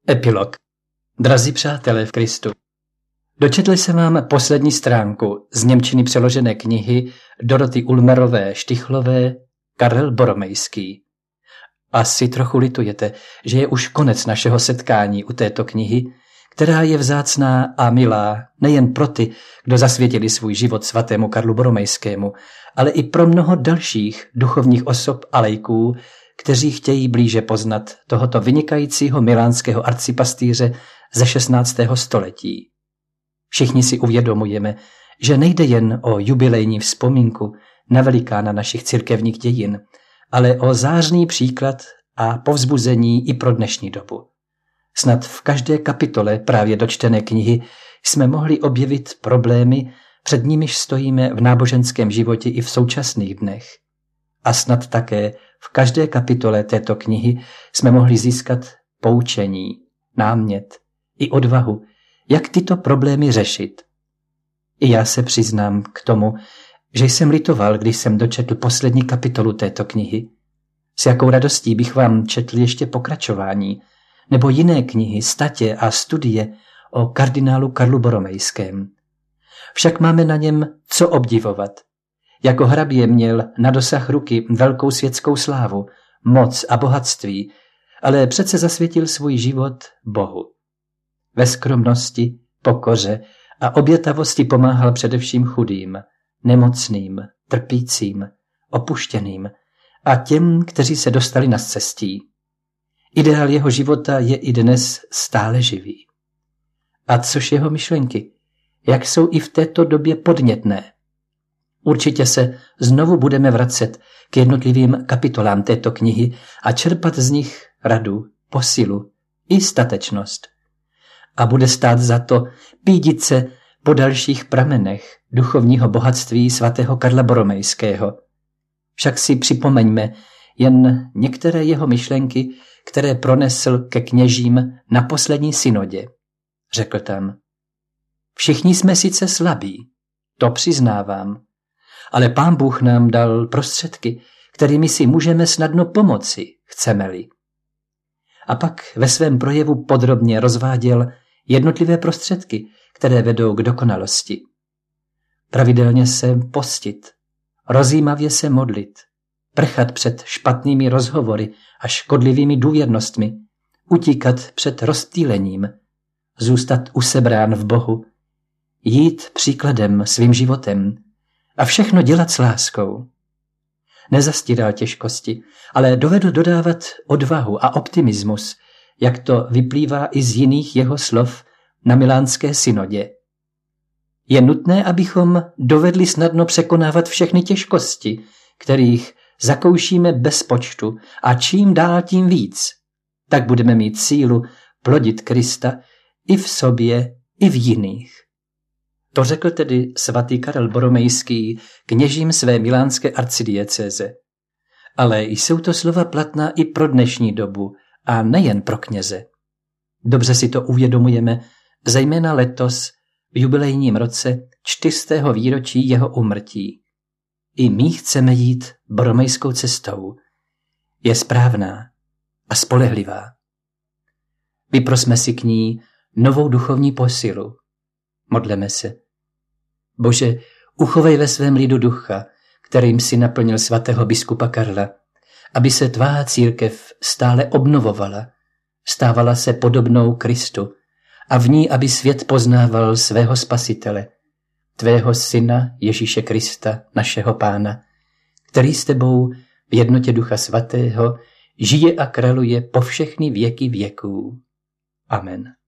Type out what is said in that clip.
Epilog. Drazí přátelé v Kristu, dočetl jsem vám poslední stránku z němčiny přeložené knihy Doroty Ulmerové Štychlové Karel Boromejský. Asi trochu litujete, že je už konec našeho setkání u této knihy, která je vzácná a milá nejen pro ty, kdo zasvětili svůj život svatému Karlu Boromejskému, ale i pro mnoho dalších duchovních osob a laiků, kteří chtějí blíže poznat tohoto vynikajícího milánského arcipastýře ze 16. století. Všichni si uvědomujeme, že nejde jen o jubilejní vzpomínku na velikána našich církevních dějin, ale o zářný příklad a povzbuzení i pro dnešní dobu. Snad v každé kapitole právě dočtené knihy jsme mohli objevit problémy, před nimiž stojíme v náboženském životě i v současných dnech. A snad také v každé kapitole této knihy jsme mohli získat poučení, námět i odvahu, jak tyto problémy řešit. I já se přiznám k tomu, že jsem litoval, když jsem dočetl poslední kapitolu této knihy. S jakou radostí bych vám četl ještě pokračování, nebo jiné knihy, statě a studie o kardinálu Karlu Boromejském. Však máme na něm co obdivovat. Jako hrabě měl na dosah ruky velkou světskou slávu, moc a bohatství, ale přece zasvětil svůj život Bohu. Ve skromnosti, pokoře a obětavosti pomáhal především chudým, nemocným, trpícím, opuštěným a těm, kteří se dostali na scestí. Ideál jeho života je i dnes stále živý. A což jeho myšlenky, jak jsou i v této době podnětné. Určitě se znovu budeme vracet k jednotlivým kapitolám této knihy a čerpat z nich radu, posilu i statečnost. A bude stát za to pídit se po dalších pramenech duchovního bohatství svatého Karla Boromejského. Však si připomeňme jen některé jeho myšlenky, které pronesl ke kněžím na poslední synodě. Řekl tam: všichni jsme sice slabí, to přiznávám, ale Pán Bůh nám dal prostředky, kterými si můžeme snadno pomoci, chceme-li. A pak ve svém projevu podrobně rozváděl jednotlivé prostředky, které vedou k dokonalosti. Pravidelně se postit, rozjímavě se modlit, prchat před špatnými rozhovory a škodlivými důvěrnostmi, utíkat před rozptýlením, zůstat usebrán v Bohu, jít příkladem svým životem a všechno dělat s láskou. Nezastíral těžkosti, ale dovedl dodávat odvahu a optimismus, jak to vyplývá i z jiných jeho slov na milánské synodě. Je nutné, abychom dovedli snadno překonávat všechny těžkosti, kterých zakoušíme bez počtu a čím dál tím víc, tak budeme mít sílu plodit Krista i v sobě, i v jiných. To řekl tedy svatý Karel Boromejský kněžím své milánské arcidiecéze. Ale jsou to slova platná i pro dnešní dobu a nejen pro kněze. Dobře si to uvědomujeme, zejména letos v jubilejním roce 400. výročí jeho úmrtí. I my chceme jít boromejskou cestou. Je správná a spolehlivá. Vyprosme si k ní novou duchovní posilu. Modleme se. Bože, uchovej ve svém lidu ducha, kterým si naplnil svatého biskupa Karla, aby se tvá církev stále obnovovala, stávala se podobnou Kristu a v ní, aby svět poznával svého Spasitele, tvého Syna Ježíše Krista, našeho Pána, který s tebou v jednotě Ducha Svatého žije a králuje po všechny věky věků. Amen.